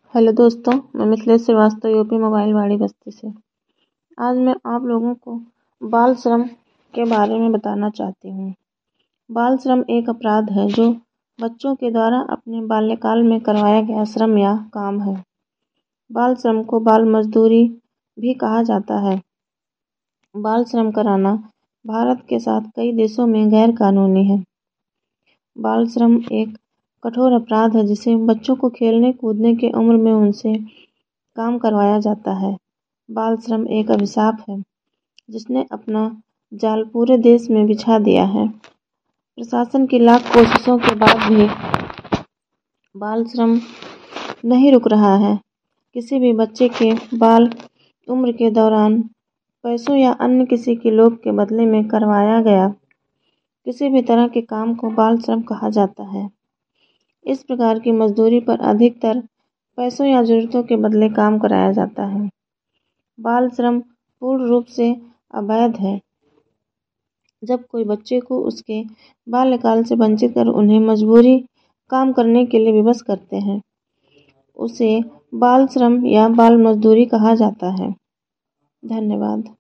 Hello दोस्तों, मैं Mithilesh Srivastava UP mobile वाड़ी बस्ती से। आज मैं आप लोगों को बाल श्रम के बारे में बताना चाहती हूँ। बाल श्रम एक अपराध है जो बच्चों के द्वारा अपने बाल्यकाल में करवाया गया श्रम या काम है। बाल श्रम को बाल मजदूरी भी कहा जाता है। बाल श्रम कराना भारत के साथ कई देशों में गैर कानूनी है। बाल श्रम एक कठोर अपराध है जिसे बच्चों को खेलने कूदने की उम्र में उनसे काम करवाया जाता है। बाल श्रम एक अभिशाप है जिसने अपना जाल पूरे देश में बिछा दिया है। प्रशासन की लाख कोशिशों के बाद भी बाल श्रम नहीं रुक रहा है। किसी भी बच्चे के बाल उम्र के दौरान पैसों या अन्य किसी के लोभ के बदले में करवाया गया किसी भी तरह के काम को बाल श्रम कहा जाता है। इस प्रकार की मजदूरी पर अधिकतर पैसों या जरूरतों के बदले काम कराया जाता है। बाल श्रम पूर्ण रूप से अवैध है। जब कोई बच्चे को उसके बाल्यकाल से वंचित कर उन्हें मजबूरी काम करने के लिए विवश करते हैं, उसे बाल श्रम या बाल मजदूरी कहा जाता है। धन्यवाद।